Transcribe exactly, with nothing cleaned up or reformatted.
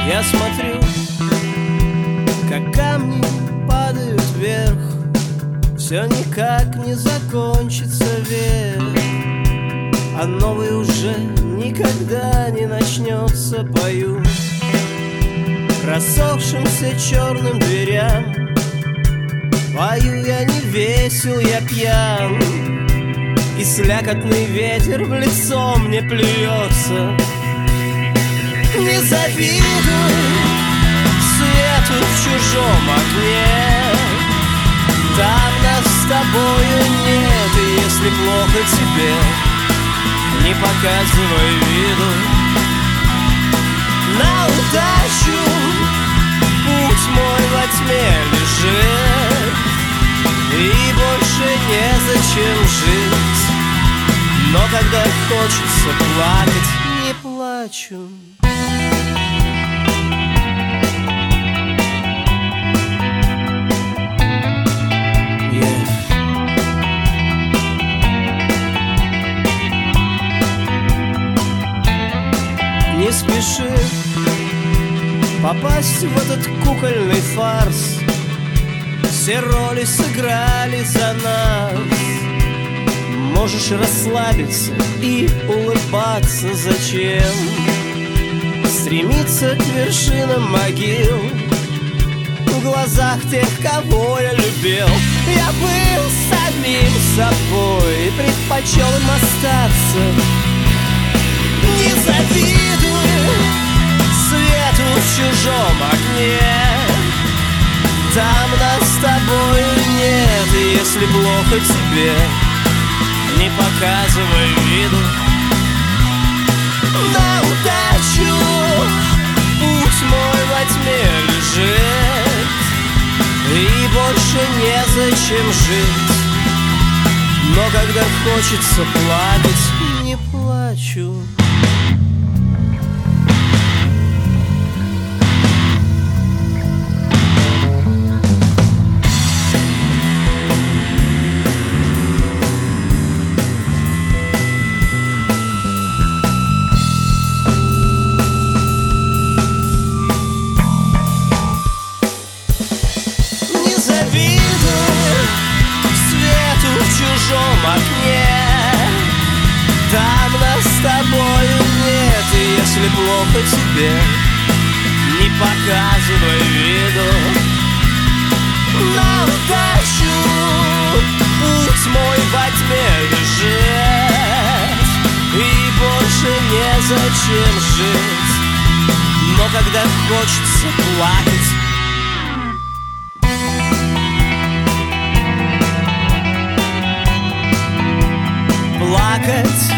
Я смотрю, как камни падают вверх, все никак не закончится век, а новый уже никогда не начнется. Пою рассохшимся черным дверям, пою я не весел, я пьян, и слякотный ветер в лицо мне плюется. Не завидуй свету в чужом окне, там нас с тобою нет, и если плохо тебе, не показывай виду. На удачу путь мой во тьме лежит, и больше незачем жить. Но когда хочется плакать, не плачу. Не спеши попасть в этот кукольный фарс, все роли сыграли за нас. Можешь расслабиться и улыбаться. Зачем стремиться к вершинам могил в глазах тех, кого я любил? Я был самим собой и предпочел им остаться. Не завидуй свету в чужом окне, там нас с тобою нет, и если плохо тебе, не показывай виду. На удачу путь мой во тьме лежит, и больше незачем жить. Но когда хочется плакать, не плачу. В чужом окне, там нас с тобою нет, и если плохо тебе, не показывай виду. На удачу путь мой во тьме лежит, и больше незачем жить. Но когда хочется плакать, плакать